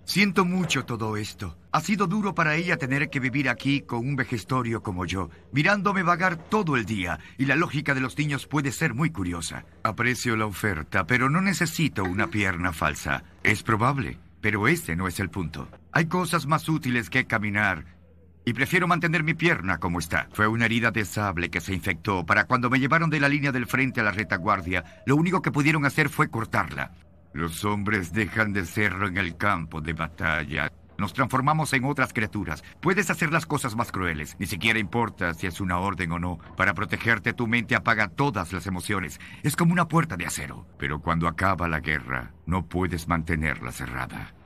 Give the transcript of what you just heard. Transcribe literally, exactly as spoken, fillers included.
Siento mucho todo esto. Ha sido duro para ella tener que vivir aquí con un vejestorio como yo, mirándome vagar todo el día, y la lógica de los niños puede ser muy curiosa. Aprecio la oferta, pero no necesito una pierna falsa. Es probable, pero ese no es el punto. Hay cosas más útiles que caminar, y prefiero mantener mi pierna como está. Fue una herida de sable que se infectó. Para cuando me llevaron de la línea del frente a la retaguardia, lo único que pudieron hacer fue cortarla. Los hombres dejan de serlo en el campo de batalla. Nos transformamos en otras criaturas. Puedes hacer las cosas más crueles. Ni siquiera importa si es una orden o no. Para protegerte, tu mente apaga todas las emociones. Es como una puerta de acero. Pero cuando acaba la guerra, no puedes mantenerla cerrada.